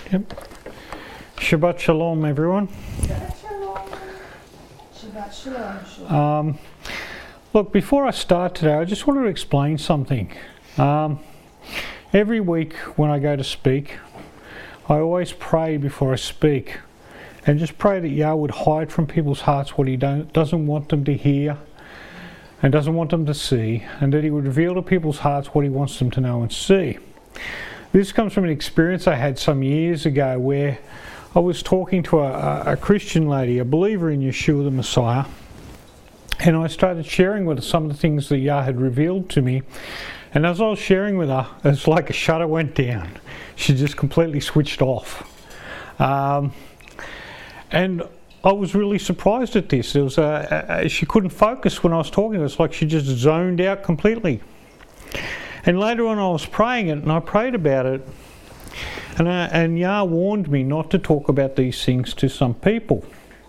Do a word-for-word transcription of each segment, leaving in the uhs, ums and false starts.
Yep. Shabbat Shalom, everyone. Shabbat Shalom. Shabbat Shalom. Shalom. Um, look, before I start today, I just wanted to explain something. Um, every week when I go to speak, I always pray before I speak, and just pray that Yah would hide from people's hearts what He don't, doesn't want them to hear and doesn't want them to see, and that He would reveal to people's hearts what He wants them to know and see. This comes from an experience I had some years ago where I was talking to a, a Christian lady, a believer in Yeshua the Messiah, and I started sharing with her some of the things that Yah had revealed to me. And as I was sharing with her, it's like a shutter went down. She just completely switched off. Um, and I was really surprised at this. It was a, a, she couldn't focus when I was talking. It was like she just zoned out completely. And later on I was praying it, and I prayed about it. And, I, and Yah warned me not to talk about these things to some people.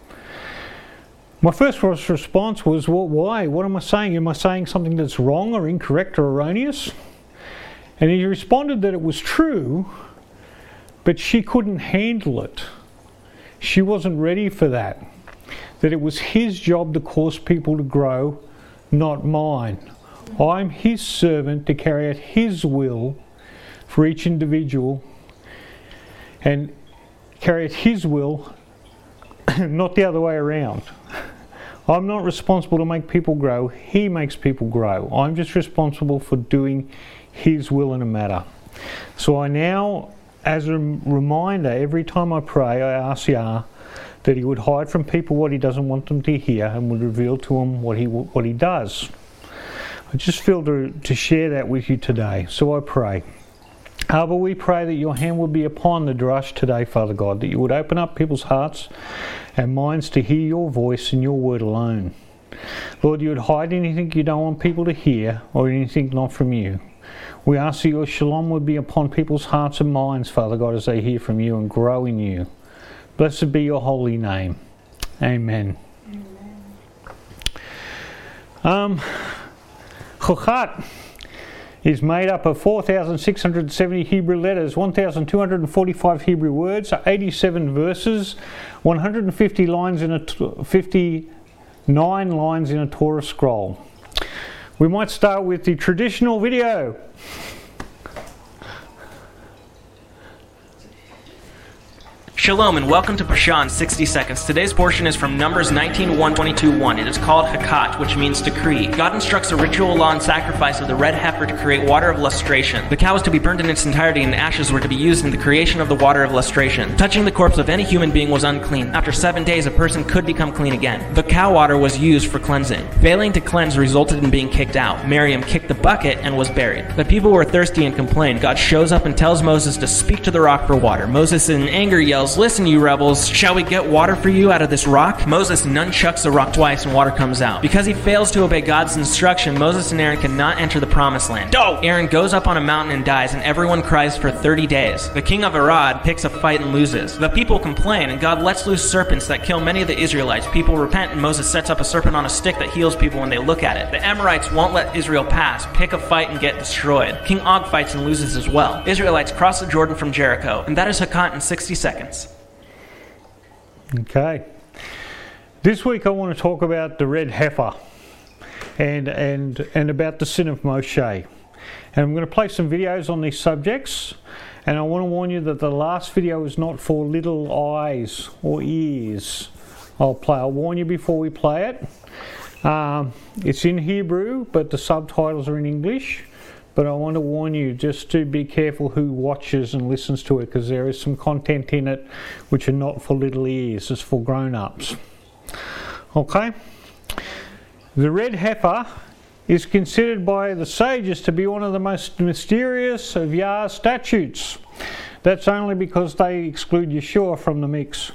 My first response was, well, why? What am I saying? Am I saying something that's wrong or incorrect or erroneous? And he responded that it was true, but she couldn't handle it. She wasn't ready for that. That it was his job to cause people to grow, not mine. I'm his servant to carry out his will for each individual and carry out his will, not the other way around. I'm not responsible to make people grow. He makes people grow. I'm just responsible for doing his will in a matter. So I now, as a reminder, every time I pray, I ask Yah that he would hide from people what he doesn't want them to hear and would reveal to them what he what he does. I just feel to, to share that with you today. So I pray. Abba, we pray that your hand would be upon the Drush today, Father God, that you would open up people's hearts and minds to hear your voice and your word alone. Lord, you would hide anything you don't want people to hear or anything not from you. We ask that your shalom would be upon people's hearts and minds, Father God, as they hear from you and grow in you. Blessed be your holy name. Amen. Amen. Um... Chochat is made up of four thousand six hundred seventy Hebrew letters, one thousand two hundred forty-five Hebrew words, eighty-seven verses, one hundred fifty lines in a t- fifty-nine lines in a Torah scroll. We might start with the traditional video. Shalom and welcome to Parsha in sixty seconds. Today's portion is from Numbers nineteen, one, twenty-two, one. It is called Hakat, which means decree. God instructs a ritual law and sacrifice of the red heifer to create water of lustration. The cow was to be burned in its entirety, and the ashes were to be used in the creation of the water of lustration. Touching the corpse of any human being was unclean. After seven days, a person could become clean again. The cow water was used for cleansing. Failing to cleanse resulted in being kicked out. Miriam kicked the bucket and was buried. The people were thirsty and complained. God shows up and tells Moses to speak to the rock for water. Moses in anger yells, "Listen, you rebels, shall we get water for you out of this rock?" Moses nunchucks the rock twice and water comes out. Because he fails to obey God's instruction, Moses and Aaron cannot enter the promised land. No! Aaron goes up on a mountain and dies, and everyone cries for thirty days. The king of Arad picks a fight and loses. The people complain, and God lets loose serpents that kill many of the Israelites. People repent, and Moses sets up a serpent on a stick that heals people when they look at it. The Amorites won't let Israel pass, pick a fight, and get destroyed. King Og fights and loses as well. Israelites cross the Jordan from Jericho, and that is Hakat in sixty seconds. Okay. This week I want to talk about the red heifer and and and about the sin of Moshe. And I'm going to play some videos on these subjects, and I want to warn you that the last video is not for little eyes or ears. I'll play. I'll warn you before we play it. Um, it's in Hebrew, but the subtitles are in English. But I want to warn you just to be careful who watches and listens to it, because there is some content in it which are not for little ears, it's for grown-ups. Okay? The red heifer is considered by the sages to be one of the most mysterious of Yah's statutes. That's only because they exclude Yeshua from the mix.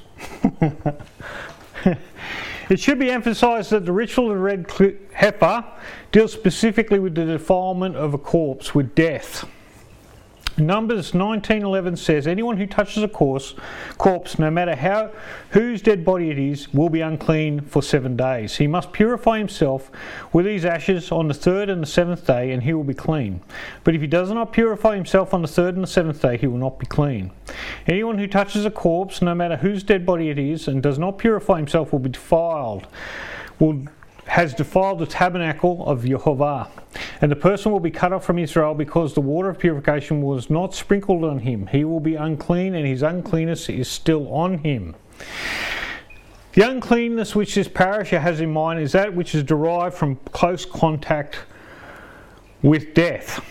It should be emphasized that the ritual of the red heifer deals specifically with the defilement of a corpse, with death. Numbers nineteen eleven says, anyone who touches a corpse, corpse, no matter how whose dead body it is, will be unclean for seven days. He must purify himself with these ashes on the third and the seventh day, and he will be clean. But if he does not purify himself on the third and the seventh day, he will not be clean. Anyone who touches a corpse, no matter whose dead body it is, and does not purify himself will be defiled, will has defiled the tabernacle of Jehovah. And the person will be cut off from Israel because the water of purification was not sprinkled on him. He will be unclean, and his uncleanness is still on him. The uncleanness which this parasha has in mind is that which is derived from close contact with death.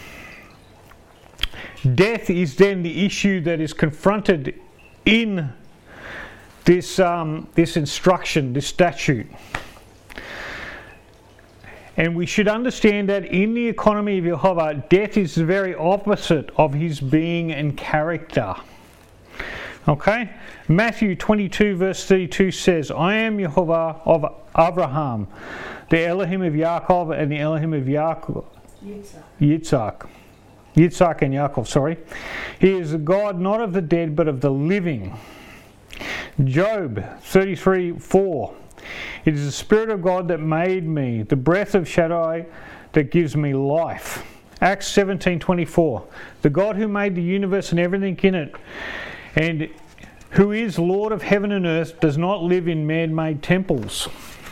Death is then the issue that is confronted in this, um, this instruction, this statute. And we should understand that in the economy of Jehovah, death is the very opposite of his being and character. Okay? Matthew twenty-two verse thirty-two says, I am Jehovah of Abraham, the Elohim of Yaakov and the Elohim of Yaakov. Yitzhak. Yitzhak. Yitzhak and Yaakov, sorry. He is the God not of the dead but of the living. Job thirty-three four. It is the Spirit of God that made me, the breath of Shaddai that gives me life. Acts seventeen twenty-four. The God who made the universe and everything in it, and who is Lord of heaven and earth, does not live in man-made temples,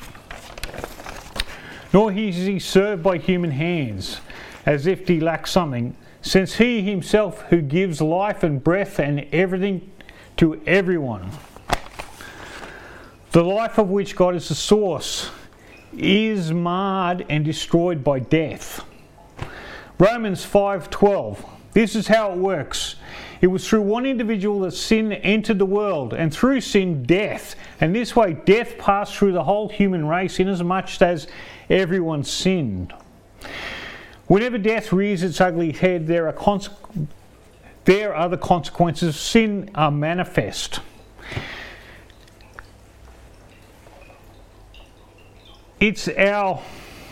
nor is he served by human hands, as if he lacks something, since he himself who gives life and breath and everything to everyone, the life of which God is the source, is marred and destroyed by death. Romans five twelve. This is how it works. It was through one individual that sin entered the world, and through sin death. And this way death passed through the whole human race, inasmuch as everyone sinned. Whenever death rears its ugly head, there are, conse- there are the consequences of sin are manifest. It's our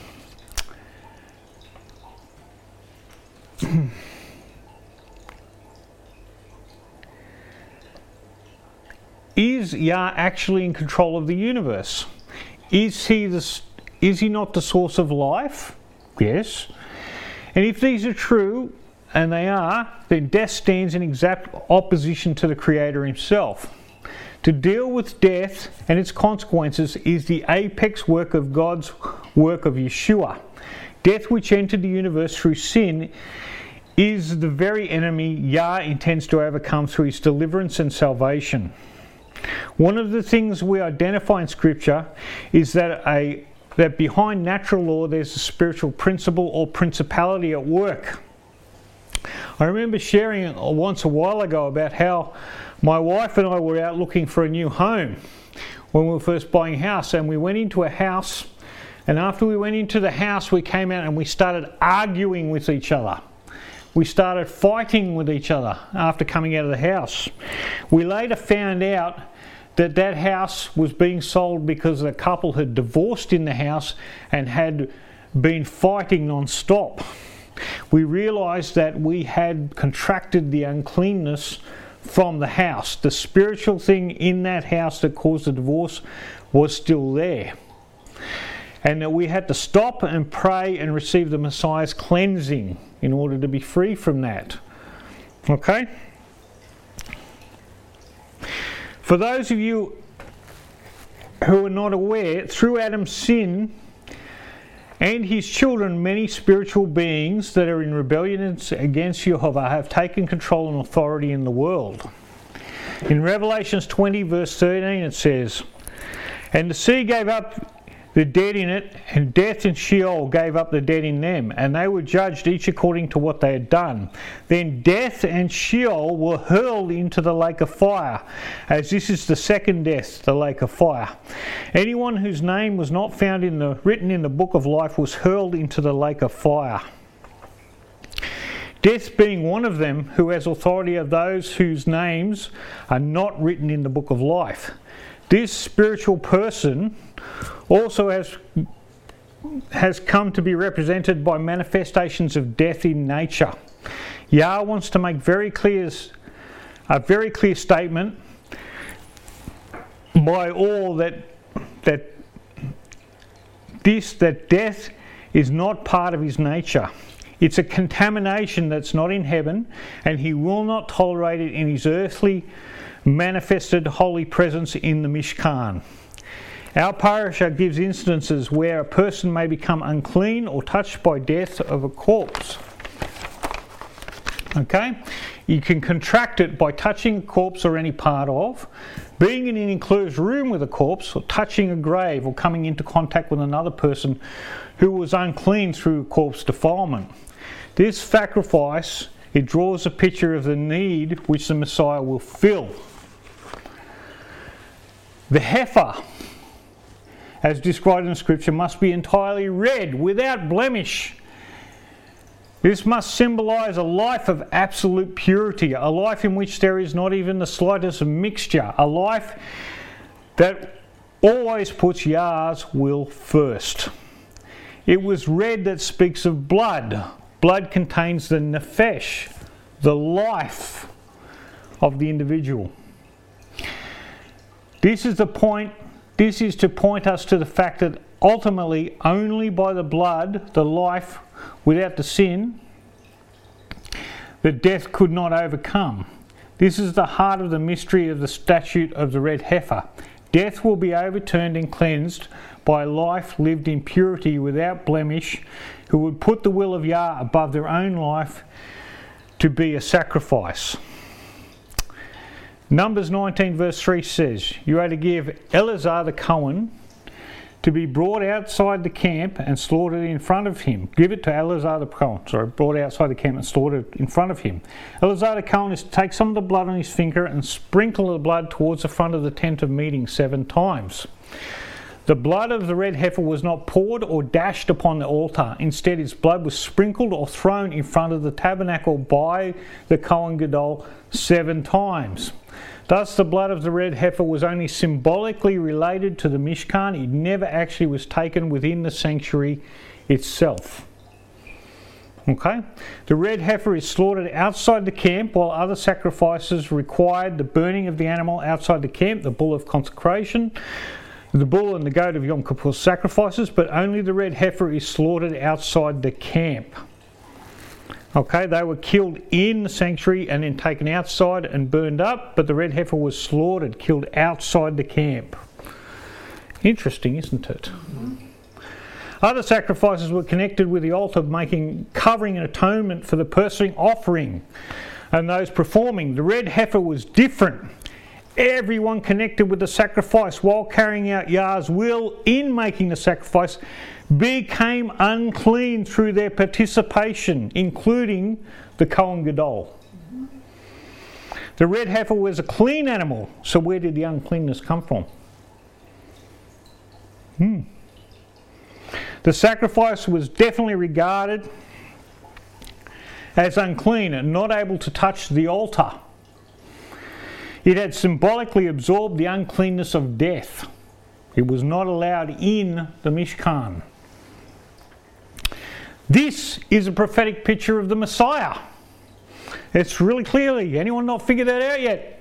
is Yah actually in control of the universe? Is he the, is he not the source of life? Yes. And if these are true, and they are, then death stands in exact opposition to the Creator himself. To deal with death and its consequences is the apex work of God's work of Yeshua. Death, which entered the universe through sin, is the very enemy Yah intends to overcome through his deliverance and salvation. One of the things we identify in Scripture is that a that behind natural law there's a spiritual principle or principality at work. I remember sharing once a while ago about how my wife and I were out looking for a new home when we were first buying a house, and we went into a house, and after we went into the house we came out and we started arguing with each other. We started fighting with each other after coming out of the house. We later found out that that house was being sold because the couple had divorced in the house and had been fighting non-stop. We realised that we had contracted the uncleanness from the house. The spiritual thing in that house that caused the divorce was still there. And that we had to stop and pray and receive the Messiah's cleansing in order to be free from that. Okay? For those of you who are not aware, through Adam's sin and his children, many spiritual beings that are in rebellion against Jehovah have taken control and authority in the world. In Revelations twenty verse thirteen it says, and the sea gave up the dead in it, and death and Sheol gave up the dead in them, and they were judged each according to what they had done. Then death and Sheol were hurled into the lake of fire, as this is the second death, the lake of fire. Anyone whose name was not found in the written in the book of life was hurled into the lake of fire. Death being one of them, who has authority of those whose names are not written in the book of life. This spiritual person also has has come to be represented by manifestations of death in nature. Yah wants to make very clear, a very clear statement by all that that this that death is not part of his nature. It's a contamination that's not in heaven, and he will not tolerate it in his earthly manifested holy presence in the Mishkan. Our parasha gives instances where a person may become unclean or touched by death of a corpse. Okay? You can contract it by touching a corpse or any part of, being in an enclosed room with a corpse, or touching a grave, or coming into contact with another person who was unclean through corpse defilement. This sacrifice, it draws a picture of the need which the Messiah will fill. The heifer, as described in Scripture, must be entirely red, without blemish. This must symbolise a life of absolute purity, a life in which there is not even the slightest mixture, a life that always puts Yah's will first. It was red that speaks of blood. Blood contains the nefesh, the life of the individual. This is the point, this is to point us to the fact that ultimately only by the blood, the life, without the sin, that death could not overcome. This is the heart of the mystery of the statute of the red heifer. Death will be overturned and cleansed by life lived in purity without blemish, who would put the will of Yah above their own life to be a sacrifice. Numbers nineteen verse three says, you are to give Eleazar the Cohen to be brought outside the camp and slaughtered in front of him. Give it to Eleazar the Cohen, sorry, brought outside the camp and slaughtered in front of him. Eleazar the Cohen is to take some of the blood on his finger and sprinkle the blood towards the front of the tent of meeting seven times. The blood of the red heifer was not poured or dashed upon the altar. Instead, its blood was sprinkled or thrown in front of the tabernacle by the Kohen Gadol seven times. Thus, the blood of the red heifer was only symbolically related to the Mishkan. It never actually was taken within the sanctuary itself. Okay? The red heifer is slaughtered outside the camp, while other sacrifices required the burning of the animal outside the camp, the bull of consecration, the bull and the goat of Yom Kippur sacrifices, but only the red heifer is slaughtered outside the camp. Okay, they were killed in the sanctuary and then taken outside and burned up, but the red heifer was slaughtered, killed outside the camp. Interesting, isn't it? Mm-hmm. Other sacrifices were connected with the altar, making covering and atonement for the person offering and those performing. The red heifer was different. Everyone connected with the sacrifice while carrying out Yah's will in making the sacrifice became unclean through their participation, including the Kohen Gadol. Mm-hmm. The red heifer was a clean animal, so where did the uncleanness come from? Hmm. The sacrifice was definitely regarded as unclean and not able to touch the altar. It had symbolically absorbed the uncleanness of death. It was not allowed in the Mishkan. This is a prophetic picture of the Messiah. It's really clearly. Anyone not figured that out yet?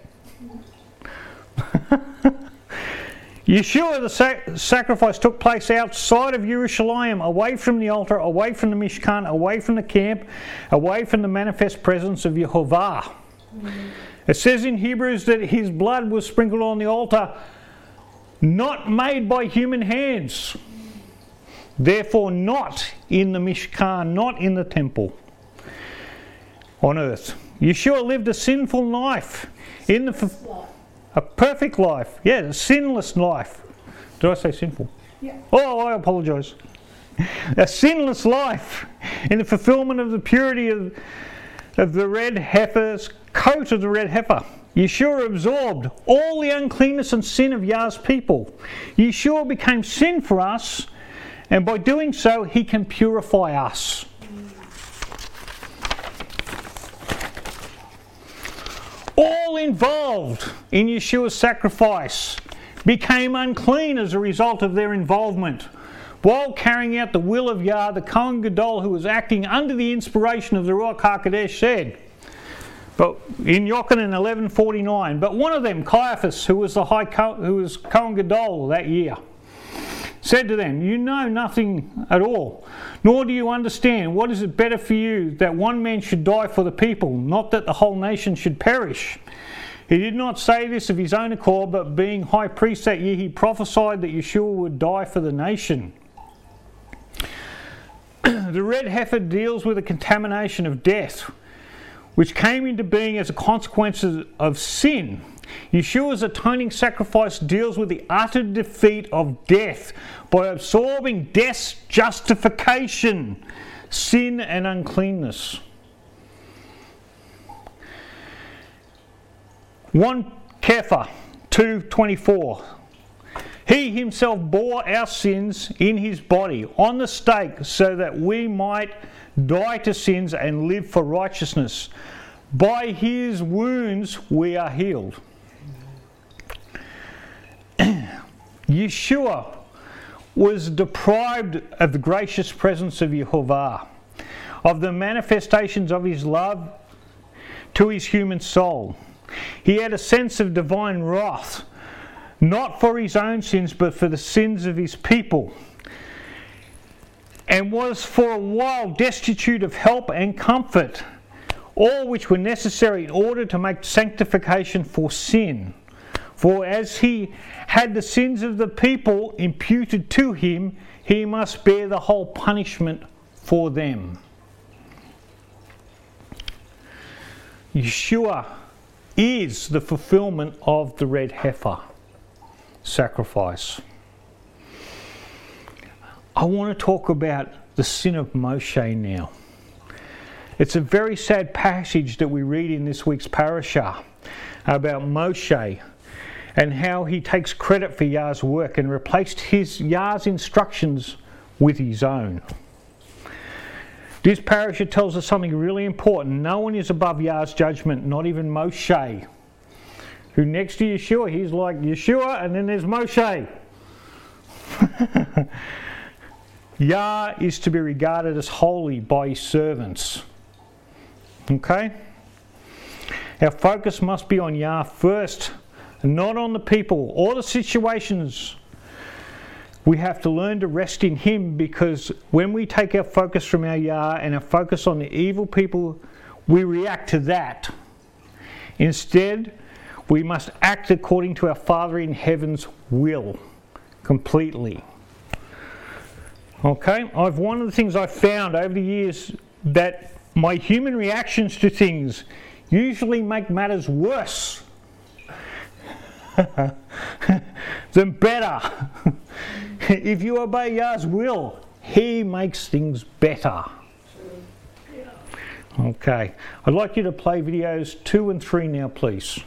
Yeshua, the sac- sacrifice took place outside of Jerusalem, away from the altar, away from the Mishkan, away from the camp, away from the manifest presence of Yehovah. Mm-hmm. It says in Hebrews that his blood was sprinkled on the altar, not made by human hands. Therefore not in the Mishkan, not in the temple on earth. Yeshua lived a sinful life, in the f- a perfect life, yeah, a sinless life. Did I say sinful? Yeah. Oh, I apologise. A sinless life in the fulfilment of the purity of, of the red heifer's coat of the red heifer. Yeshua absorbed all the uncleanness and sin of Yah's people. Yeshua became sin for us, and by doing so, he can purify us. All involved in Yeshua's sacrifice became unclean as a result of their involvement. While carrying out the will of Yah, the Kohen Gadol, who was acting under the inspiration of the Ruach HaKodesh, said, but in Yochanan eleven forty-nine, but one of them, Caiaphas, who was the high Co- who was Kohen Gadol that year, said to them, you know nothing at all, nor do you understand. What is it better for you that one man should die for the people, not that the whole nation should perish? He did not say this of his own accord, but being high priest that year, he prophesied that Yeshua would die for the nation. The red heifer deals with the contamination of death, which came into being as a consequence of sin. Yeshua's atoning sacrifice deals with the utter defeat of death by absorbing death's justification, sin and uncleanness. First Kepha two twenty-four. He himself bore our sins in his body on the stake so that we might die to sins and live for righteousness. By his wounds we are healed. Yeshua was deprived of the gracious presence of Yehovah, of the manifestations of his love to his human soul. He had a sense of divine wrath, not for his own sins, but for the sins of his people, and was for a while destitute of help and comfort, all which were necessary in order to make sanctification for sin. For as he had the sins of the people imputed to him, he must bear the whole punishment for them. Yeshua is the fulfillment of the red heifer sacrifice. I want to talk about the sin of Moshe now. It's a very sad passage that we read in this week's parashah about Moshe and how he takes credit for Yah's work and replaced his Yah's instructions with his own. This parashah tells us something really important. No one is above Yah's judgment, not even Moshe, who next to Yeshua, he's like Yeshua, and then there's Moshe. Yah is to be regarded as holy by his servants. Okay? Our focus must be on Yah first, and not on the people or the situations. We have to learn to rest in him, because when we take our focus from our Yah and our focus on the evil people, we react to that. Instead, we must act according to our Father in heaven's will, completely. Okay? I've one of the things I've found over the years that my human reactions to things usually make matters worse than better. If you obey Yah's will, he makes things better. Okay, I'd like you to play videos two and three now, please.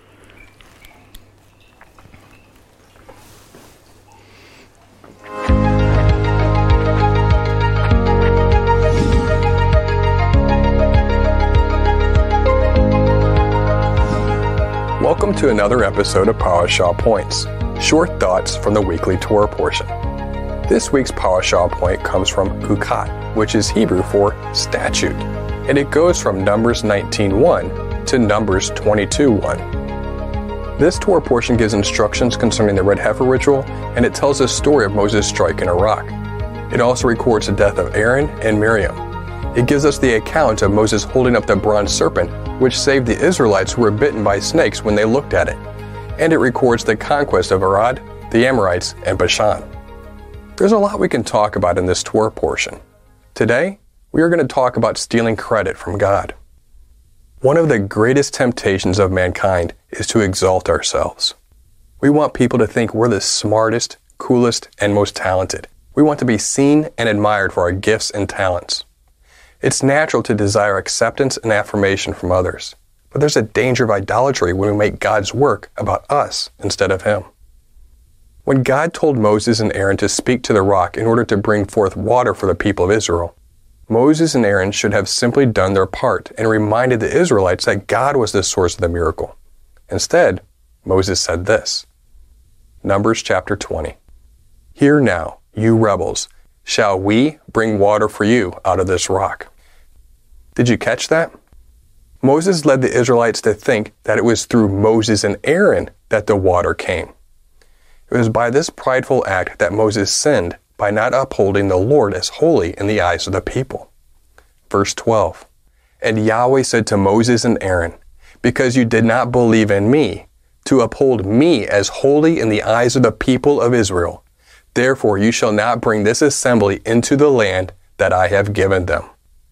Welcome to another episode of Parashah Points, short thoughts from the weekly Torah portion. This week's Parashah point comes from Hukat, which is Hebrew for statute, and it goes from Numbers nineteen one to Numbers twenty-two one. This Torah portion gives instructions concerning the red heifer ritual, and it tells a story of Moses striking a rock. It also records the death of Aaron and Miriam. It gives us the account of Moses holding up the bronze serpent, which saved the Israelites who were bitten by snakes when they looked at it. And it records the conquest of Arad, the Amorites, and Bashan. There's a lot we can talk about in this Torah portion. Today, we are going to talk about stealing credit from God. One of the greatest temptations of mankind is to exalt ourselves. We want people to think we're the smartest, coolest, and most talented. We want to be seen and admired for our gifts and talents. It's natural to desire acceptance and affirmation from others, but there's a danger of idolatry when we make God's work about us instead of him. When God told Moses and Aaron to speak to the rock in order to bring forth water for the people of Israel, Moses and Aaron should have simply done their part and reminded the Israelites that God was the source of the miracle. Instead, Moses said this. Numbers chapter twenty. Hear now, you rebels, shall we bring water for you out of this rock." Did you catch that? Moses led the Israelites to think that it was through Moses and Aaron that the water came. It was by this prideful act that Moses sinned by not upholding the Lord as holy in the eyes of the people. Verse twelve, "And Yahweh said to Moses and Aaron, because you did not believe in me, to uphold me as holy in the eyes of the people of Israel, therefore you shall not bring this assembly into the land that I have given them."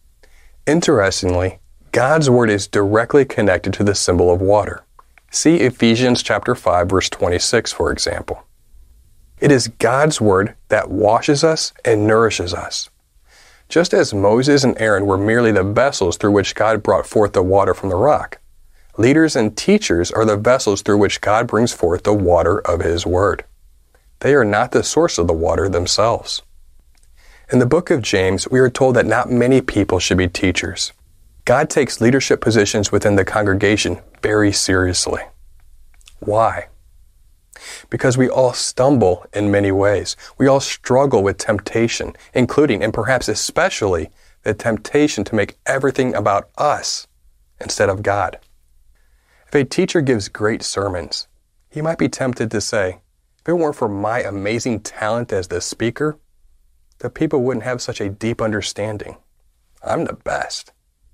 Interestingly, God's word is directly connected to the symbol of water. See Ephesians chapter five, verse twenty-six, for example. It is God's word that washes us and nourishes us. Just as Moses and Aaron were merely the vessels through which God brought forth the water from the rock, leaders and teachers are the vessels through which God brings forth the water of His word. They are not the source of the water themselves. In the book of James, we are told that not many people should be teachers. God takes leadership positions within the congregation very seriously. Why? Because we all stumble in many ways. We all struggle with temptation, including and perhaps especially the temptation to make everything about us instead of God. If a teacher gives great sermons, he might be tempted to say, if it weren't for my amazing talent as the speaker, the people wouldn't have such a deep understanding. I'm the best.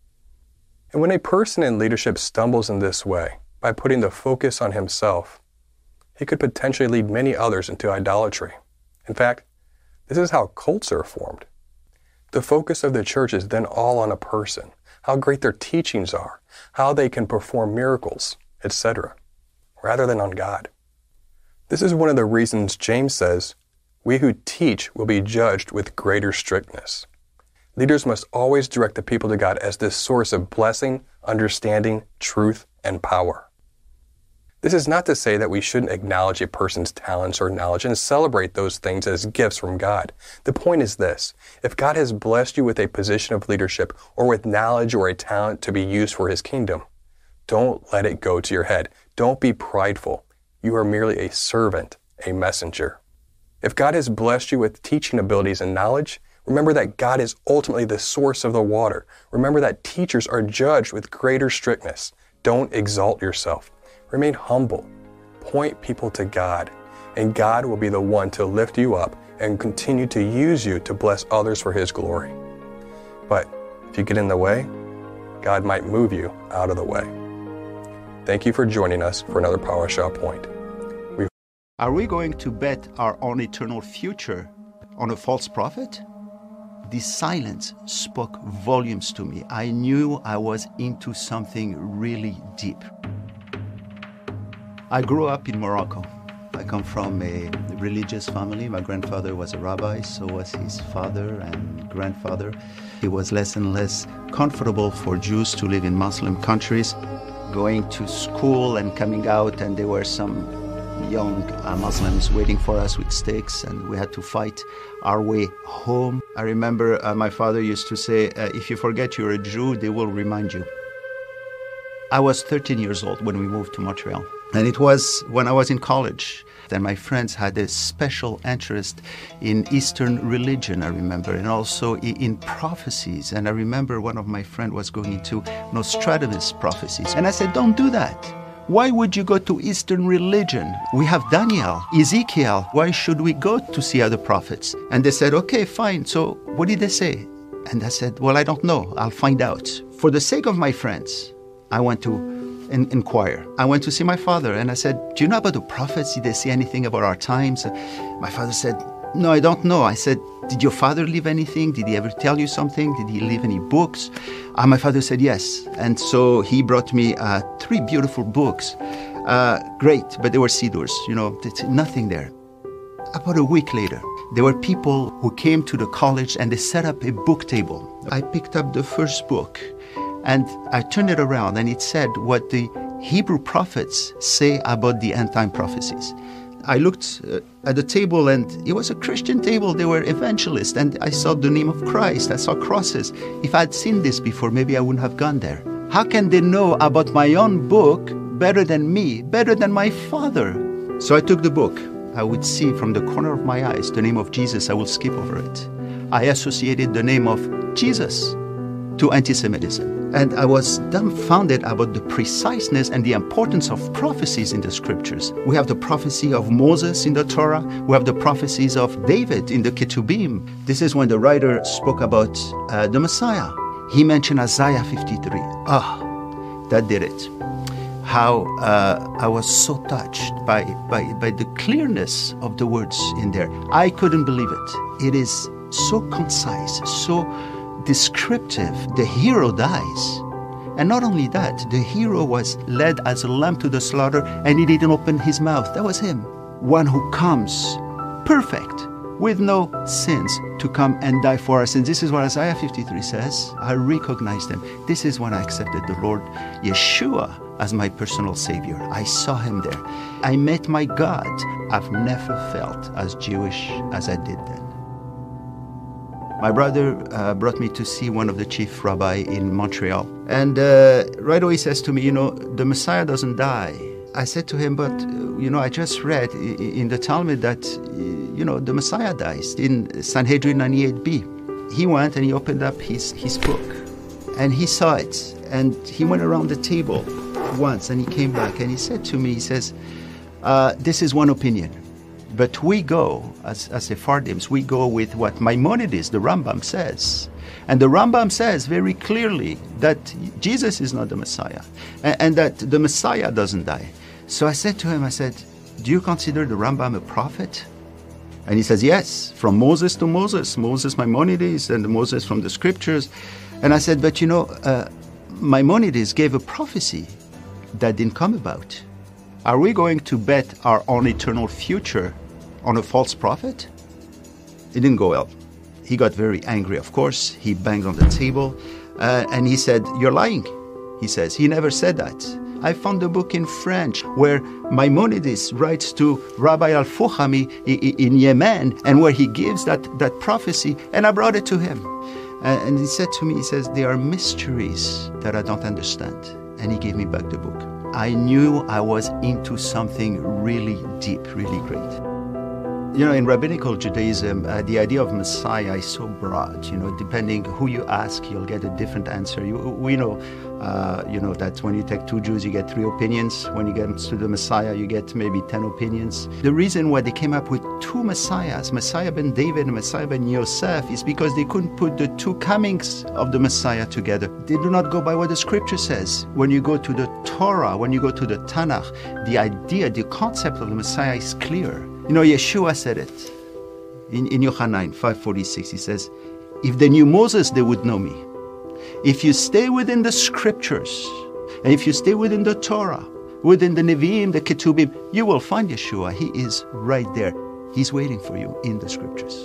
And when a person in leadership stumbles in this way, by putting the focus on himself, he could potentially lead many others into idolatry. In fact, this is how cults are formed. The focus of the church is then all on a person, how great their teachings are, how they can perform miracles, et cetera, rather than on God. This is one of the reasons James says, "We who teach will be judged with greater strictness." Leaders must always direct the people to God as the source of blessing, understanding, truth, and power. This is not to say that we shouldn't acknowledge a person's talents or knowledge and celebrate those things as gifts from God. The point is this: if God has blessed you with a position of leadership or with knowledge or a talent to be used for His kingdom, don't let it go to your head. Don't be prideful. You are merely a servant, a messenger. If God has blessed you with teaching abilities and knowledge, remember that God is ultimately the source of the water. Remember that teachers are judged with greater strictness. Don't exalt yourself. Remain humble. Point people to God, and God will be the one to lift you up and continue to use you to bless others for His glory. But if you get in the way, God might move you out of the way. Thank you for joining us for another PowerShot Point. We've Are we going to bet our own eternal future on a false prophet? This silence spoke volumes to me. I knew I was into something really deep. I grew up in Morocco. I come from a religious family. My grandfather was a rabbi, so was his father and grandfather. It was less and less comfortable for Jews to live in Muslim countries. Going to school and coming out, and there were some young uh, Muslims waiting for us with sticks, and we had to fight our way home. I remember uh, my father used to say, uh, if you forget you're a Jew, they will remind you. I was thirteen years old when we moved to Montreal. And it was when I was in college. Then my friends had a special interest in Eastern religion, I remember, and also in prophecies. And I remember one of my friends was going into Nostradamus prophecies. And I said, don't do that. Why would you go to Eastern religion? We have Daniel, Ezekiel. Why should we go to see other prophets? And they said, okay, fine. So what did they say? And I said, well, I don't know. I'll find out. For the sake of my friends, I went to in, inquire. I went to see my father and I said, do you know about the prophets? Did they say anything about our times? My father said, no, I don't know. I said, did your father leave anything? Did he ever tell you something? Did he leave any books? Uh, my father said yes. And so he brought me uh, three beautiful books. Uh, great, but they were Sidurs, you know, nothing there. About a week later, there were people who came to the college and they set up a book table. I picked up the first book and I turned it around and it said what the Hebrew prophets say about the end-time prophecies. I looked uh, at the table and it was a Christian table. They were evangelists and I saw the name of Christ. I saw crosses. If I'd seen this before, maybe I wouldn't have gone there. How can they know about my own book better than me, better than my father? So I took the book. I would see from the corner of my eyes the name of Jesus. I will skip over it. I associated the name of Jesus to anti-Semitism. And I was dumbfounded about the preciseness and the importance of prophecies in the scriptures. We have the prophecy of Moses in the Torah. We have the prophecies of David in the Ketubim. This is when the writer spoke about uh, the Messiah. He mentioned Isaiah fifty-three. Ah, oh, that did it. How uh, I was so touched by, by, by the clearness of the words in there. I couldn't believe it. It is so concise, so descriptive. The hero dies. And not only that, the hero was led as a lamb to the slaughter and he didn't open his mouth. That was him. One who comes perfect, with no sins, to come and die for us. And this is what Isaiah fifty-three says. I recognized him. This is when I accepted the Lord Yeshua as my personal Savior. I saw him there. I met my God. I've never felt as Jewish as I did then. My brother uh, brought me to see one of the chief rabbi in Montreal. And uh, right away he says to me, you know, the Messiah doesn't die. I said to him, but, you know, I just read in the Talmud that, you know, the Messiah dies in Sanhedrin ninety-eight b. He went and he opened up his, his book and he saw it. And he went around the table once and he came back and he said to me, he says, uh, this is one opinion. But we go, as, as Sephardims, we go with what Maimonides, the Rambam, says. And the Rambam says very clearly that Jesus is not the Messiah and, and that the Messiah doesn't die. So I said to him, I said, do you consider the Rambam a prophet? And he says, yes, from Moses to Moses, Moses Maimonides and Moses from the scriptures. And I said, but you know, uh, Maimonides gave a prophecy that didn't come about. Are we going to bet our own eternal future on a false prophet? It didn't go well. He got very angry, of course. He banged on the table uh, and he said, you're lying, he says. He never said that. I found a book in French where Maimonides writes to Rabbi Al-Fuhami in Yemen and where he gives that, that prophecy, and I brought it to him. And he said to me, he says, there are mysteries that I don't understand. And he gave me back the book. I knew I was into something really deep, really great. You know, in rabbinical Judaism, uh, the idea of Messiah is so broad. You know, depending who you ask, you'll get a different answer. You, we know, uh, you know, that when you take two Jews, you get three opinions. When you get to the Messiah, you get maybe ten opinions. The reason why they came up with two Messiahs, Messiah ben David and Messiah ben Yosef, is because they couldn't put the two comings of the Messiah together. They do not go by what the scripture says. When you go to the Torah, when you go to the Tanakh, the idea, the concept of the Messiah is clear. You know, Yeshua said it in, in Yochanan five forty-six. He says, if they knew Moses, they would know me. If you stay within the scriptures, and if you stay within the Torah, within the Nevi'im, the Ketubim, you will find Yeshua. He is right there. He's waiting for you in the scriptures.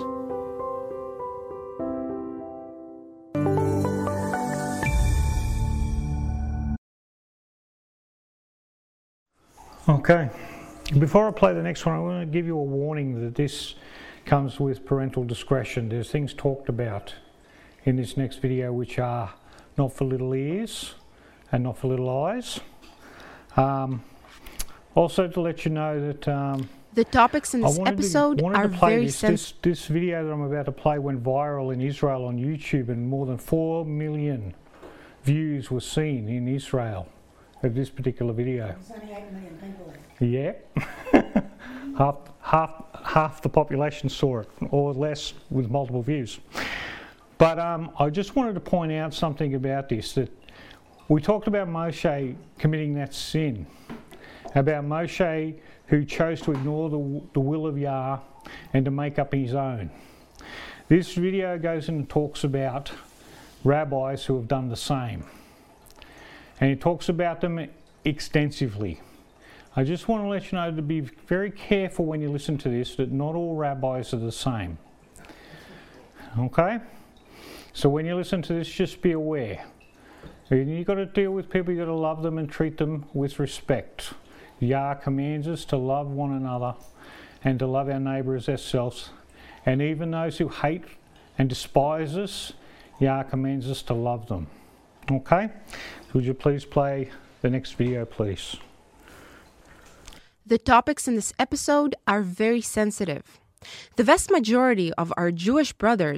Okay. Before I play the next one, I want to give you a warning that this comes with parental discretion. There's things talked about in this next video which are not for little ears and not for little eyes. Um, also to let you know that um, the topics in this episode to, are very sensitive. This, this video that I'm about to play went viral in Israel on YouTube, and more than four million views were seen in Israel of this particular video. There's only eight million people. Yeah, half, half, half the population saw it, or less, with multiple views. But um, I just wanted to point out something about this, that we talked about Moshe committing that sin, about Moshe who chose to ignore the, the will of Yah and to make up his own. This video goes and talks about rabbis who have done the same, and it talks about them extensively. I just want to let you know to be very careful when you listen to this, that not all rabbis are the same. Okay? So when you listen to this, just be aware. You've got to deal with people, you've got to love them and treat them with respect. Yah commands us to love one another and to love our neighbour as ourselves. And even those who hate and despise us, Yah commands us to love them. Okay? Would you please play the next video, please? The topics in this episode are very sensitive. The vast majority of our Jewish brothers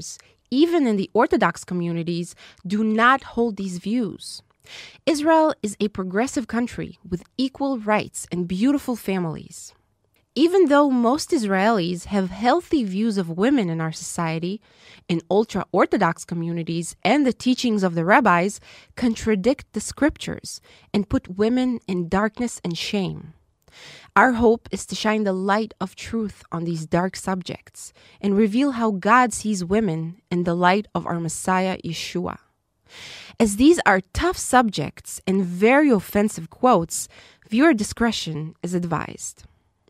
even in the Orthodox communities, do not hold these views. Israel is a progressive country with equal rights and beautiful families. Even though most Israelis have healthy views of women in our society, in ultra-Orthodox communities and the teachings of the rabbis contradict the scriptures and put women in darkness and shame. Our hope is to shine the light of truth on these dark subjects and reveal how God sees women in the light of our Messiah, Yeshua. As these are tough subjects and very offensive quotes, viewer discretion is advised.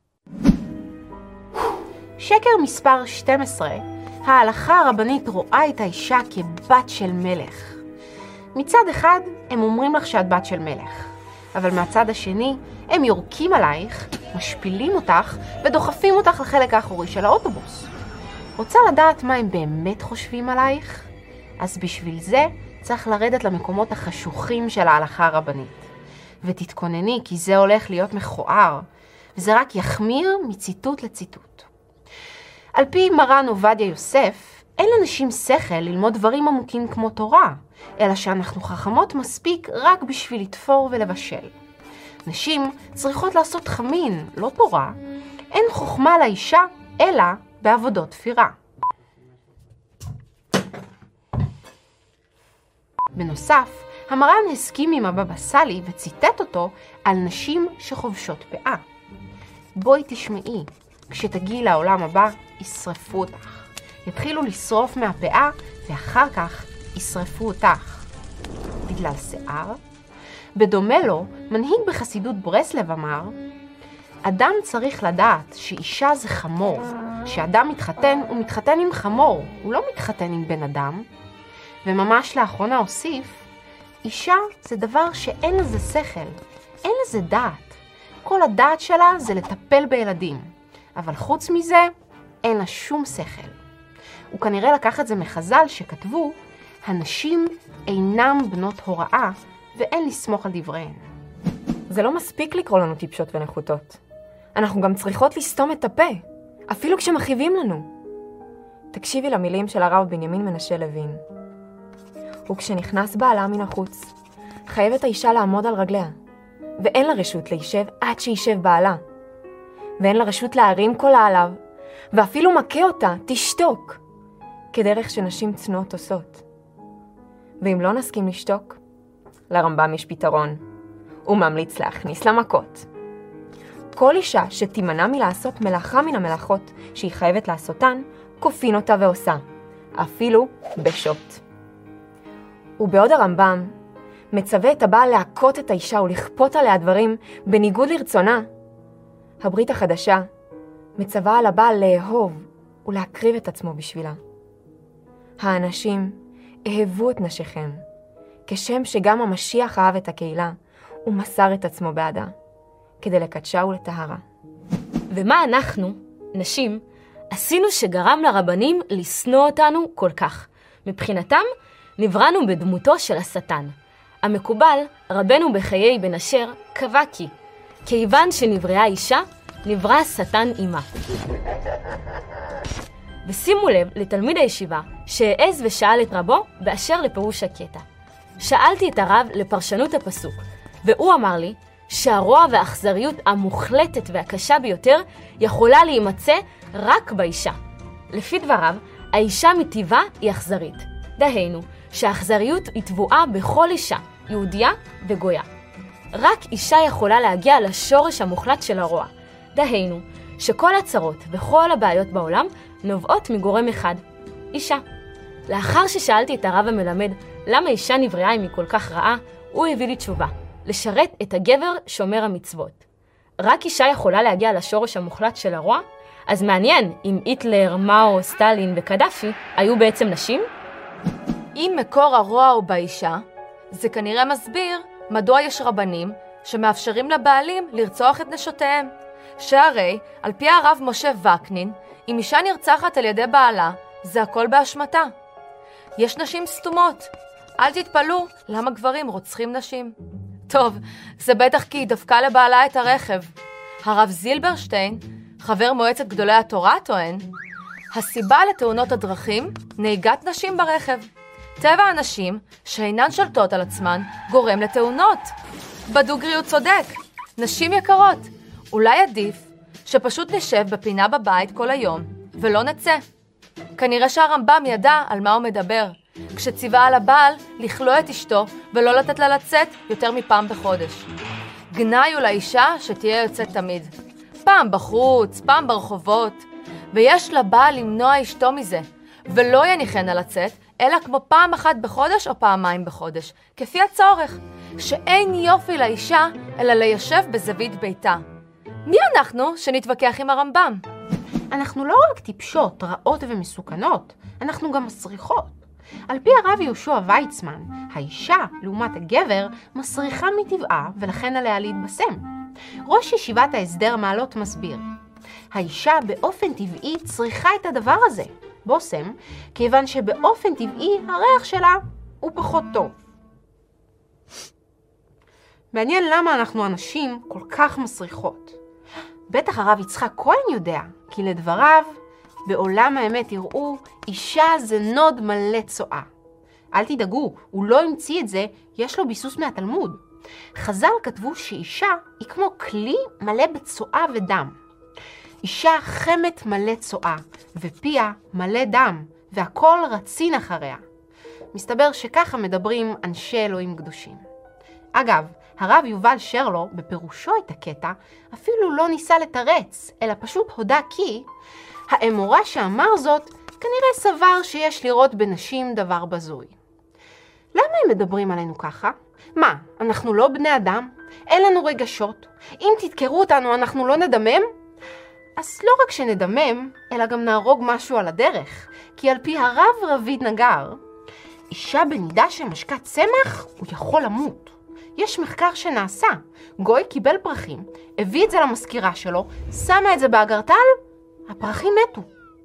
שקר מספר שתים עשרה, ההלכה הרבנית רואה את האישה כבת של מלך. מצד אחד, הם אומרים לך שאת בת של מלך, אבל מהצד השני, הם יורקים עלייך, משפילים אותך ודוחפים אותך לחלק האחורי של האוטובוס. רוצה לדעת מה הם באמת חושבים עלייך? אז בשביל זה צריך לרדת למקומות החשוכים של ההלכה הרבנית. ותתכונני, כי זה הולך להיות מכוער, וזה רק יחמיר מציטוט לציטוט. על פי מרן עובדיה יוסף, אין לנשים שכל ללמוד דברים עמוקים כמו תורה, אלא שאנחנו חכמות מספיק רק בשביל לתפור ולבשל. נשים צריכות לעשות חמין, לא תורה. אין חוכמה לאישה, אלא בעבודות תפירה. בנוסף, המרן הסכים עם הבבא סאלי וציטט אותו על נשים שחובשות פאה. בואי תשמעי, כשתגיעי לעולם הבא, ישרפו אותך. יתחילו לשרוף מהפאה, ואחר כך ישרפו אותך. בגלל שיער? בדומה לו, מנהיג בחסידות ברסלב אמר, אדם צריך לדעת שאישה זה חמור. כשאדם מתחתן, הוא מתחתן עם חמור, הוא לא מתחתן עם בן אדם. וממש לאחרונה הוסיף, אישה זה דבר שאין לזה שכל, אין לזה דעת. כל הדעת שלה זה לטפל בילדים, אבל חוץ מזה, אין לה שום שכל. הוא כנראה לקח את זה מחז"ל שכתבו, הנשים אינם בנות הוראה, ואין לסמוך על דבריהן. זה לא מספיק לקרוא לנו טיפשות ונחותות. אנחנו גם צריכות לסתום את הפה, אפילו כשמכאיבים לנו. תקשיבי למילים של הרב בנימין מנשה לוין. וכשנכנס בעלה מן החוץ, חייבת האישה לעמוד על רגליה, ואין לה רשות להישב עד שישב בעלה. ואין לה רשות להרים קולה עליו, ואפילו מכה אותה, תשתוק, כדרך שנשים צנועות עושות. ואם לא נסכים לשתוק, לרמב"ם יש פתרון. הוא ממליץ להכניס למכות. כל אישה שתימנע מלעשות מלאכה מן המלאכות שהיא חייבת לעשותן, כופין אותה ועושה, אפילו בשוט. ובעוד הרמב"ם מצווה את הבעל להכות את האישה ולכפות עליה דברים בניגוד לרצונה, הברית החדשה מצווה על הבעל לאהוב ולהקריב את עצמו בשבילה. האנשים אהבו את נשיכם, כשם שגם המשיח אהב את הקהילה ומסר את עצמו בעדה, כדי לקדשה ולטהרה. ומה אנחנו, נשים, עשינו שגרם לרבנים לשנוא אותנו כל כך? מבחינתם, נבראנו בדמותו של השטן. המקובל, רבנו בחיי בן אשר, קבע כי, כיוון שנבראה אישה, נברא השטן אימה. ושימו לב לתלמיד הישיבה, שהעז ושאל את רבו באשר לפירוש הקטע. שאלתי את הרב לפרשנות הפסוק, והוא אמר לי שהרוע והאכזריות המוחלטת והקשה ביותר יכולה להימצא רק באישה. לפי דבריו, האישה מטבעה היא אכזרית. דהיינו, שהאכזריות היא טבועה בכל אישה, יהודיה וגויה. רק אישה יכולה להגיע לשורש המוחלט של הרוע. דהיינו, שכל הצרות וכל הבעיות בעולם נובעות מגורם אחד, אישה. לאחר ששאלתי את הרב המלמד למה אישה נבראה אם היא כל כך רעה, הוא הביא לי תשובה, לשרת את הגבר שומר המצוות. רק אישה יכולה להגיע לשורש המוחלט של הרוע? אז מעניין אם היטלר, מאו, סטלין וקדאפי היו בעצם נשים? אם מקור הרוע הוא באישה, זה כנראה מסביר מדוע יש רבנים שמאפשרים לבעלים לרצוח את נשותיהם. שהרי, על פי הרב משה וקנין, אם אישה נרצחת על ידי בעלה, זה הכל באשמתה. יש נשים סתומות. אל תתפלו למה גברים רוצחים נשים. טוב, זה בטח כי היא דפקה לבעלה את הרכב. הרב זילברשטיין, חבר מועצת גדולי התורה, טוען, הסיבה לתאונות הדרכים, נהיגת נשים ברכב. טבע הנשים, שאינן שולטות על עצמן, גורם לתאונות. בדוגרי הוא צודק. נשים יקרות, אולי עדיף שפשוט נשב בפינה בבית כל היום ולא נצא. כנראה שהרמב"ם ידע על מה הוא מדבר, כשציווה על הבעל לכלוא את אשתו ולא לתת לה לצאת יותר מפעם בחודש. גנאי הוא לאישה שתהיה יוצאת תמיד. פעם בחוץ, פעם ברחובות, ויש לבעל למנוע אשתו מזה, ולא יניחנה לצאת, אלא כמו פעם אחת בחודש או פעמיים בחודש, כפי הצורך, שאין יופי לאישה אלא ליישב בזווית ביתה. מי אנחנו שנתווכח עם הרמב"ם? אנחנו לא רק טיפשות, רעות ומסוכנות, אנחנו גם מסריחות. על פי הרב יהושע ויצמן, האישה, לעומת הגבר, מסריחה מטבעה ולכן עליה להתבשם. ראש ישיבת ההסדר מעלות מסביר, האישה באופן טבעי צריכה את הדבר הזה, בושם, כיוון שבאופן טבעי הריח שלה הוא פחות טוב. מעניין למה אנחנו אנשים כל כך מסריחות. בטח הרב יצחק כהן יודע, כי לדבריו, בעולם האמת יראו, אישה זה נוד מלא צואה. אל תדאגו, הוא לא המציא את זה, יש לו ביסוס מהתלמוד. חז"ל כתבו שאישה היא כמו כלי מלא בצואה ודם. אישה חמת מלא צואה, ופיה מלא דם, והכל רצין אחריה. מסתבר שככה מדברים אנשי אלוהים קדושים. אגב, הרב יובל שרלו, בפירושו את הקטע, אפילו לא ניסה לתרץ, אלא פשוט הודה כי האמורה שאמר זאת כנראה סבר שיש לראות בנשים דבר בזוי. למה הם מדברים עלינו ככה? מה, אנחנו לא בני אדם? אין לנו רגשות? אם תתקרו אותנו אנחנו לא נדמם? אז לא רק שנדמם, אלא גם נהרוג משהו על הדרך, כי על פי הרב רביד נגר, אישה בנידה שמשקה צמח הוא יכול למות. יש מחקר שנעשה, גוי קיבל פרחים, הביא את זה למזכירה שלו, שמה את זה באגרטל, הפרחים מתו.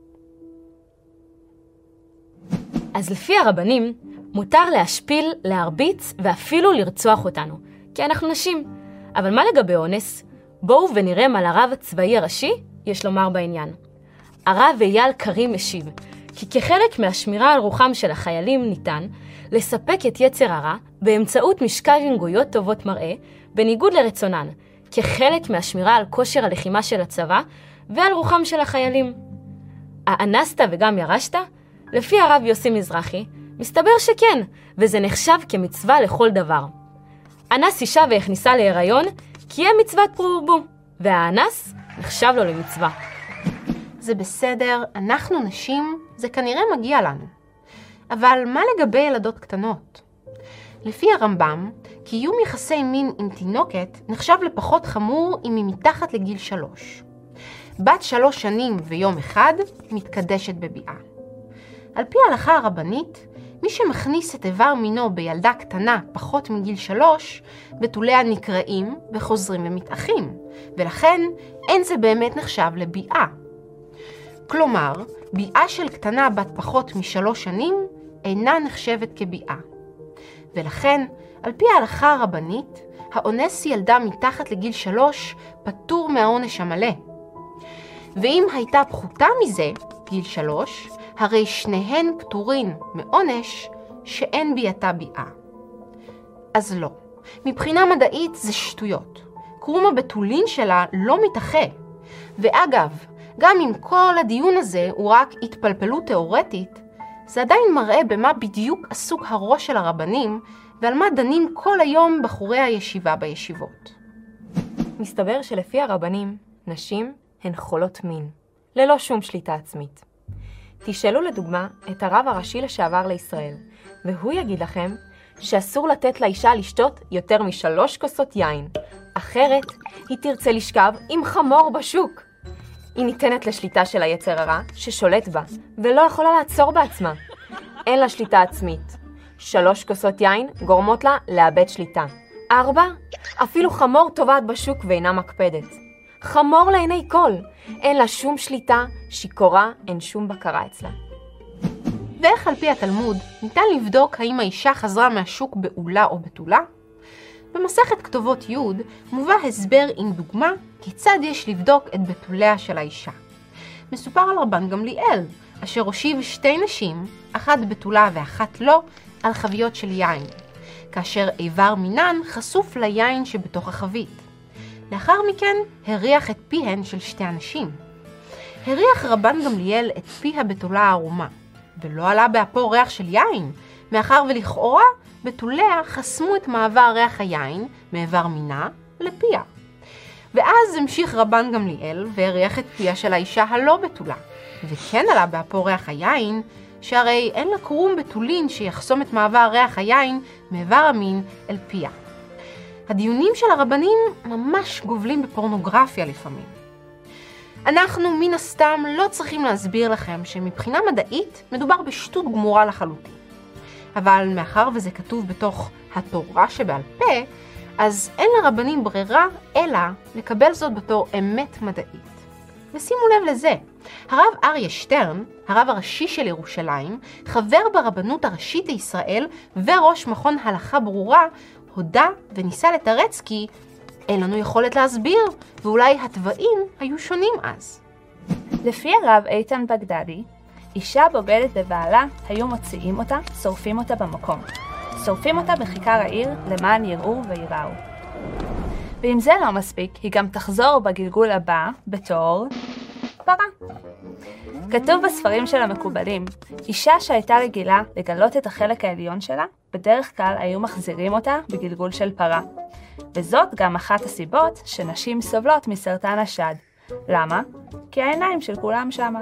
אז לפי הרבנים, מותר להשפיל, להרביץ ואפילו לרצוח אותנו, כי אנחנו נשים. אבל מה לגבי אונס? בואו ונראה מה לרב הצבאי הראשי יש לומר בעניין. הרב אייל קרים משיב, כי כחלק מהשמירה על רוחם של החיילים ניתן לספק את יצר הרע באמצעות משקל ינגויות טובות מראה, בניגוד לרצונן, כחלק מהשמירה על כושר הלחימה של הצבא ועל רוחם של החיילים. האנסת וגם ירשת? לפי הרב יוסי מזרחי, מסתבר שכן, וזה נחשב כמצווה לכל דבר. אנס אישה והכניסה להיריון, קיים מצוות פרו ורבו, והאנס נחשב לו למצווה. זה בסדר, אנחנו נשים, זה כנראה מגיע לנו. אבל מה לגבי ילדות קטנות? לפי הרמב"ם, קיום יחסי מין עם תינוקת נחשב לפחות חמור אם היא מתחת לגיל שלוש. בת שלוש שנים ויום אחד מתקדשת בביאה. על פי ההלכה הרבנית, מי שמכניס את איבר מינו בילדה קטנה פחות מגיל שלוש, בתוליה נקראים וחוזרים ומתאחים, ולכן אין זה באמת נחשב לביאה. כלומר, ביאה של קטנה בת פחות משלוש שנים אינה נחשבת כביאה. ולכן, על פי ההלכה הרבנית, האונס ילדה מתחת לגיל שלוש פטור מהעונש המלא. ואם הייתה פחותה מזה, גיל שלוש, הרי שניהן פטורין מעונש שאין ביאתה ביאה. אז לא, מבחינה מדעית זה שטויות. קרום הבתולין שלה לא מתאחה. ואגב, גם אם כל הדיון הזה הוא רק התפלפלות תיאורטית, זה עדיין מראה במה בדיוק עסוק הראש של הרבנים, ועל מה דנים כל היום בחורי הישיבה בישיבות. מסתבר שלפי הרבנים, נשים הן חולות מין, ללא שום שליטה עצמית. תשאלו לדוגמה את הרב הראשי לשעבר לישראל, והוא יגיד לכם שאסור לתת לאישה לשתות יותר משלוש כוסות יין, אחרת היא תרצה לשכב עם חמור בשוק. היא ניתנת לשליטה של היצר הרע ששולט בה, ולא יכולה לעצור בעצמה. אין לה שליטה עצמית. שלוש כוסות יין גורמות לה לאבד שליטה. ארבע, אפילו חמור טובעת בשוק ואינה מקפדת. חמור לעיני כל, אין לה שום שליטה, שיכורה, אין שום בקרה אצלה. ואיך על פי התלמוד ניתן לבדוק האם האישה חזרה מהשוק בעולה או בתולה? במסכת כתובות י' מובא הסבר עם דוגמה כיצד יש לבדוק את בתוליה של האישה. מסופר על רבן גמליאל, אשר הושיב שתי נשים, אחת בתולה ואחת לא, על חביות של יין, כאשר איבר מינן חשוף ליין שבתוך החבית. לאחר מכן הריח את פיהן של שתי הנשים. הריח רבן גמליאל את פיה בתולה הערומה, ולא עלה באפו ריח של יין, מאחר ולכאורה בתוליה חסמו את מעבר ריח היין מאיבר מינה לפיה. ואז המשיך רבן גמליאל והריח את פיה של האישה הלא בתולה, וכן עלה באפו ריח היין, שהרי אין לה קרום בתולין שיחסום את מעבר ריח היין מאיבר המין אל פיה. הדיונים של הרבנים ממש גובלים בפורנוגרפיה לפעמים. אנחנו מן הסתם לא צריכים להסביר לכם שמבחינה מדעית מדובר בשטות גמורה לחלוטין. אבל מאחר וזה כתוב בתוך התורה שבעל פה, אז אין לרבנים ברירה אלא לקבל זאת בתור אמת מדעית. ושימו לב לזה, הרב אריה שטרן, הרב הראשי של ירושלים, חבר ברבנות הראשית לישראל וראש מכון הלכה ברורה, הודה וניסה לתרץ כי אין לנו יכולת להסביר, ואולי הטבעים היו שונים אז. לפי הרב איתן בגדדי, אישה בוגדת בבעלה, היו מוציאים אותה, שורפים אותה במקום. שורפים אותה בכיכר העיר למען יראו ויראו. ואם זה לא מספיק, היא גם תחזור בגלגול הבא בתור פרה. כתוב בספרים של המקובלים, אישה שהייתה רגילה לגלות את החלק העליון שלה, בדרך כלל היו מחזירים אותה בגלגול של פרה. וזאת גם אחת הסיבות שנשים סובלות מסרטן השד. למה? כי העיניים של כולם שמה.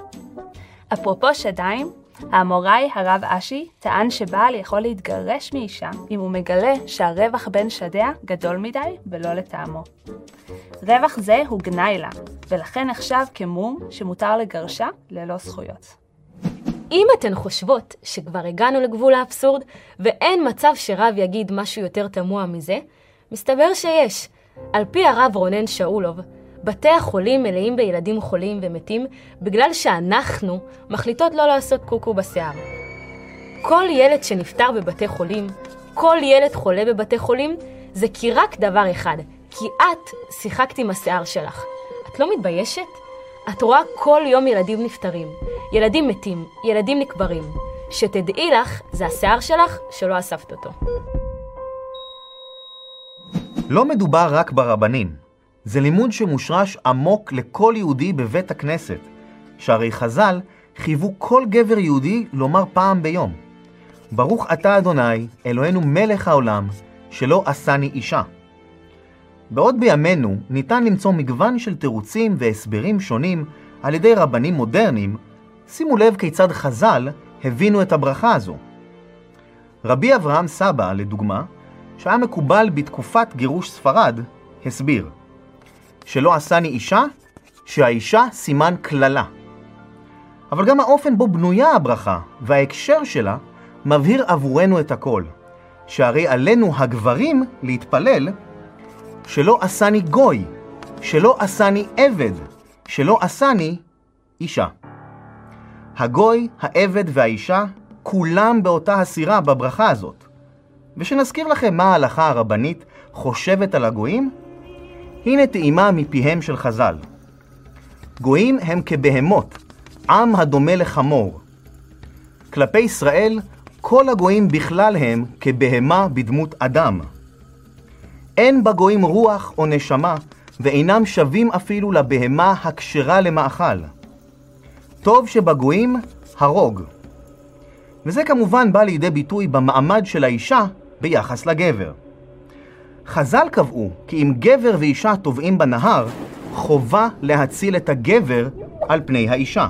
אפרופו שדיים, האמוראי הרב אשי טען שבעל יכול להתגרש מאישה אם הוא מגלה שהרווח בין שדיה גדול מדי ולא לטעמו. רווח זה הוא גנאי לה, ולכן נחשב כמום שמותר לגרשה ללא זכויות. אם אתן חושבות שכבר הגענו לגבול האבסורד ואין מצב שרב יגיד משהו יותר תמוה מזה, מסתבר שיש. על פי הרב רונן שאולוב, בתי החולים מלאים בילדים חולים ומתים בגלל שאנחנו מחליטות לא לעשות קוקו בשיער. כל ילד שנפטר בבתי חולים, כל ילד חולה בבתי חולים, זה כי רק דבר אחד, כי את שיחקת עם השיער שלך. את לא מתביישת? את רואה כל יום ילדים נפטרים, ילדים מתים, ילדים נקברים. שתדעי לך, זה השיער שלך שלא אספת אותו. לא מדובר רק ברבנים. זה לימוד שמושרש עמוק לכל יהודי בבית הכנסת, שהרי חז"ל חייבו כל גבר יהודי לומר פעם ביום, ברוך אתה אדוני, אלוהינו מלך העולם, שלא עשני אישה. בעוד בימינו ניתן למצוא מגוון של תירוצים והסברים שונים על ידי רבנים מודרניים, שימו לב כיצד חז"ל הבינו את הברכה הזו. רבי אברהם סבא, לדוגמה, שהיה מקובל בתקופת גירוש ספרד, הסביר, שלא עשני אישה, שהאישה סימן כללה. אבל גם האופן בו בנויה הברכה וההקשר שלה מבהיר עבורנו את הכל, שהרי עלינו הגברים להתפלל שלא עשני גוי, שלא עשני עבד, שלא עשני אישה. הגוי, העבד והאישה כולם באותה הסירה בברכה הזאת. ושנזכיר לכם מה ההלכה הרבנית חושבת על הגויים, הנה טעימה מפיהם של חז"ל. גויים הם כבהמות, עם הדומה לחמור. כלפי ישראל, כל הגויים בכלל הם כבהמה בדמות אדם. אין בגויים רוח או נשמה, ואינם שווים אפילו לבהמה הכשרה למאכל. טוב שבגויים הרוג. וזה כמובן בא לידי ביטוי במעמד של האישה ביחס לגבר. חז"ל קבעו כי אם גבר ואישה טובעים בנהר, חובה להציל את הגבר על פני האישה.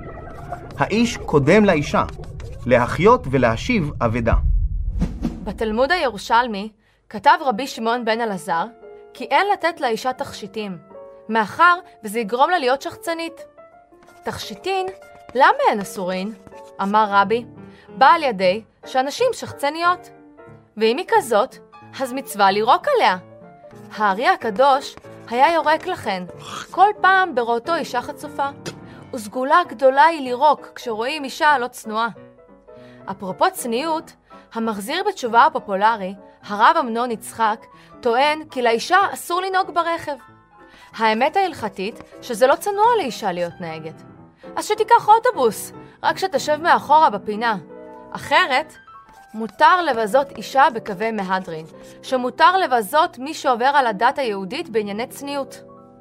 האיש קודם לאישה, להחיות ולהשיב אבדה. בתלמוד הירושלמי כתב רבי שמעון בן אלעזר כי אין לתת לאישה תכשיטים, מאחר וזה יגרום לה להיות שחצנית. תכשיטין, למה הן אסורין? אמר רבי, בא על ידי שאנשים שחצניות. ואם היא כזאת, אז מצווה לירוק עליה. הארי הקדוש היה יורק לכן, כל פעם בראותו אישה חצופה. וסגולה גדולה היא לירוק כשרואים אישה לא צנועה. אפרופו צניעות, המחזיר בתשובה הפופולרי, הרב אמנון יצחק, טוען כי לאישה אסור לנהוג ברכב. האמת ההלכתית שזה לא צנוע לאישה להיות נהגת. אז שתיקח אוטובוס, רק שתשב מאחורה בפינה. אחרת, מותר לבזות אישה בקווי מהדרין, שמותר לבזות מי שעובר על הדת היהודית בענייני צניעות.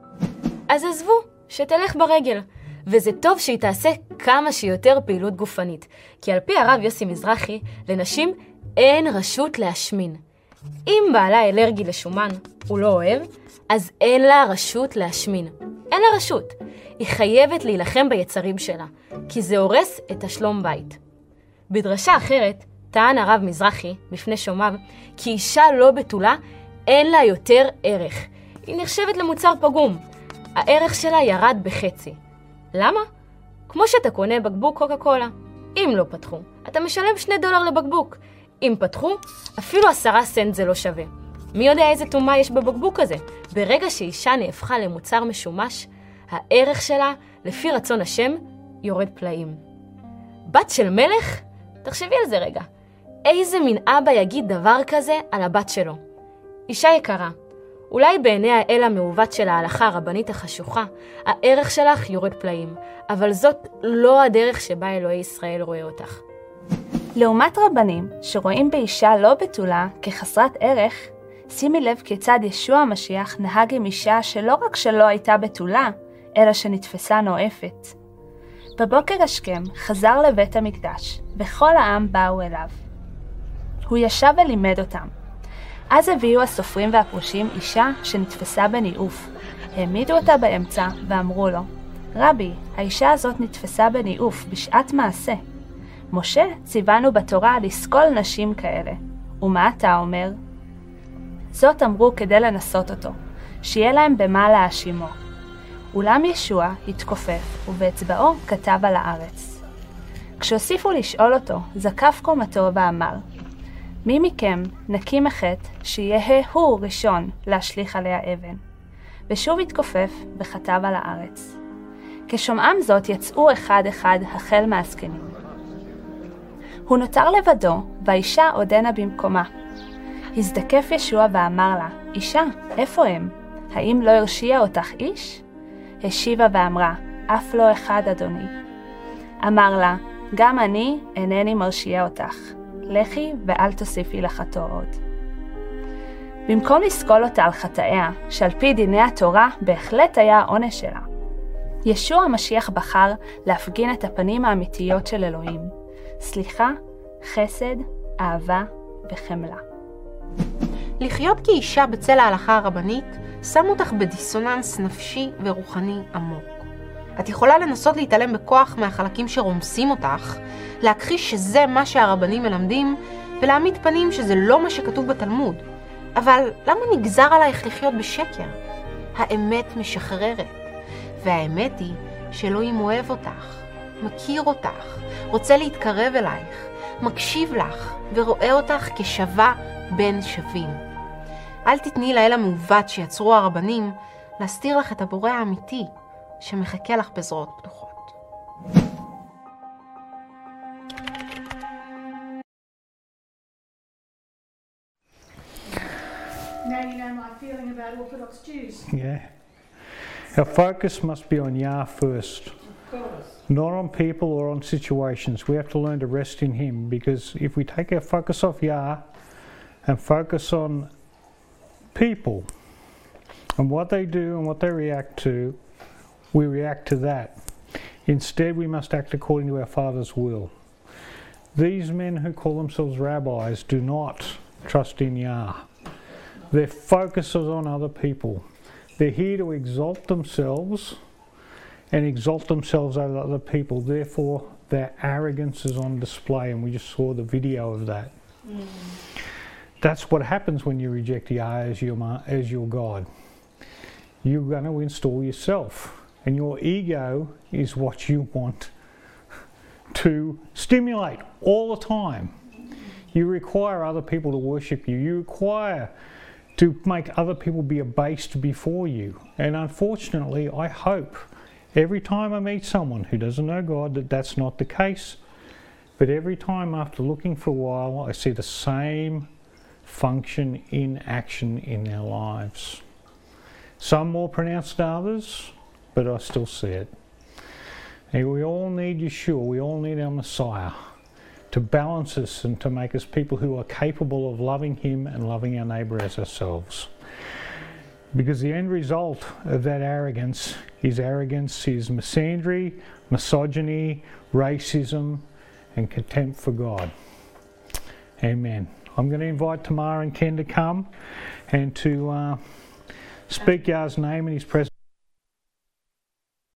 אז עזבו, שתלך ברגל. וזה טוב שהיא תעשה כמה שיותר פעילות גופנית, כי על פי הרב יוסי מזרחי, לנשים אין רשות להשמין. אם בעלה אלרגי לשומן, הוא לא אוהב, אז אין לה רשות להשמין. אין לה רשות. היא חייבת להילחם ביצרים שלה, כי זה הורס את השלום בית. בדרשה אחרת, טען הרב מזרחי, בפני שומעיו, כי אישה לא בתולה, אין לה יותר ערך. היא נחשבת למוצר פגום. הערך שלה ירד בחצי. למה? כמו שאתה קונה בקבוק קוקה קולה. אם לא פתחו, אתה משלם שני דולר לבקבוק. אם פתחו, אפילו עשרה סנט זה לא שווה. מי יודע איזה תומה יש בבקבוק הזה? ברגע שאישה נהפכה למוצר משומש, הערך שלה, לפי רצון השם, יורד פלאים. בת של מלך? תחשבי על זה רגע. איזה מין אבא יגיד דבר כזה על הבת שלו? אישה יקרה, אולי בעיני האל המעוות של ההלכה הרבנית החשוכה, הערך שלך יורד פלאים, אבל זאת לא הדרך שבה אלוהי ישראל רואה אותך. לעומת רבנים שרואים באישה לא בתולה כחסרת ערך, שימי לב כיצד ישוע המשיח נהג עם אישה שלא רק שלא הייתה בתולה, אלא שנתפסה נואפת. בבוקר השכם חזר לבית המקדש, וכל העם באו אליו. הוא ישב ולימד אותם. אז הביאו הסופרים והפרושים אישה שנתפסה בניאוף. העמידו אותה באמצע ואמרו לו, רבי, האישה הזאת נתפסה בניאוף בשעת מעשה. משה ציוונו בתורה לסקול נשים כאלה. ומה אתה אומר? זאת אמרו כדי לנסות אותו, שיהיה להם במה להאשימו. אולם ישוע התכופף ובאצבעו כתב על הארץ. כשהוסיפו לשאול אותו, זקף קומתו ואמר, מי מכם נקי מחטא שיהיה הוא ראשון להשליך עליה אבן? ושוב התכופף וכתב על הארץ. כשומעם זאת יצאו אחד אחד החל מהזקנים. הוא נותר לבדו והאישה עודנה במקומה. הזדקף ישוע ואמר לה, אישה, איפה הם? האם לא הרשיע אותך איש? השיבה ואמרה, אף לא אחד אדוני. אמר לה, גם אני אינני מרשיע אותך. לכי ואל תוסיפי לחטוא עוד. במקום לסקול אותה על חטאיה, שעל פי דיני התורה בהחלט היה העונש שלה, ישוע המשיח בחר להפגין את הפנים האמיתיות של אלוהים. סליחה, חסד, אהבה וחמלה. לחיות כאישה בצל ההלכה הרבנית שם אותך בדיסוננס נפשי ורוחני עמוק. את יכולה לנסות להתעלם בכוח מהחלקים שרומסים אותך, להכחיש שזה מה שהרבנים מלמדים, ולהעמיד פנים שזה לא מה שכתוב בתלמוד. אבל למה נגזר עלייך לחיות בשקר? האמת משחררת, והאמת היא שאלוהים אוהב אותך, מכיר אותך, רוצה להתקרב אלייך, מקשיב לך ורואה אותך כשווה בין שווים. אל תתני לאל המעוות שיצרו הרבנים להסתיר לך את הבורא האמיתי שמחכה לך בזרועות פתוחות. Now you know my feeling about Orthodox Jews. Yeah. Our focus must be on Yah first. Of course. Not on people or on situations. We have to learn to rest in Him, because if we take our focus off Yah and focus on people and what they do and what they react to, we react to that. Instead, we must act according to our Father's will. These men who call themselves rabbis do not trust in Yah. Their focus is on other people. They're here to exalt themselves and exalt themselves over other people. Therefore, their arrogance is on display, and we just saw the video of that. Mm. That's what happens when you reject Yah as your, as your God. You're going to install yourself, and your ego is what you want to stimulate all the time. You require other people to worship you. You require to make other people be abased before you. And unfortunately, I hope every time I meet someone who doesn't know God that that's not the case. But every time after looking for a while, I see the same function in action in their lives. Some more pronounced than others, but I still see it. And we all need Yeshua, we all need our Messiah to balance us and to make us people who are capable of loving Him and loving our neighbour as ourselves. Because the end result of that arrogance is arrogance, is misandry, misogyny, racism, and contempt for God. Amen. I'm going to invite Tamara and Ken to come and to uh, speak Yah's name in His presence.